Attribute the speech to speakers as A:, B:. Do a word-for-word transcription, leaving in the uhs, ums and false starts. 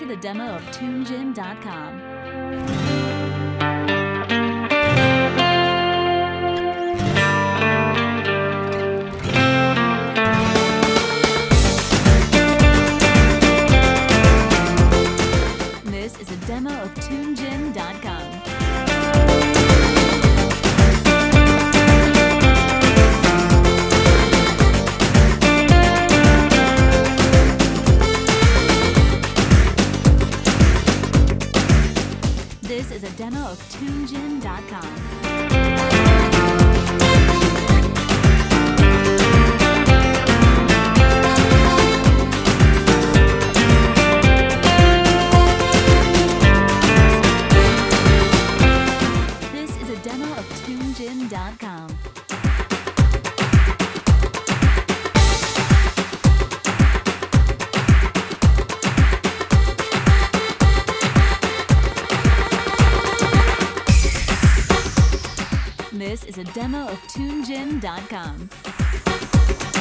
A: the demo of TuneGym dot com. This is a demo of TuneGym dot com. This is a demo of TuneGym dot com. This is a demo of TuneGym dot com. This is a demo of TuneGym dot com.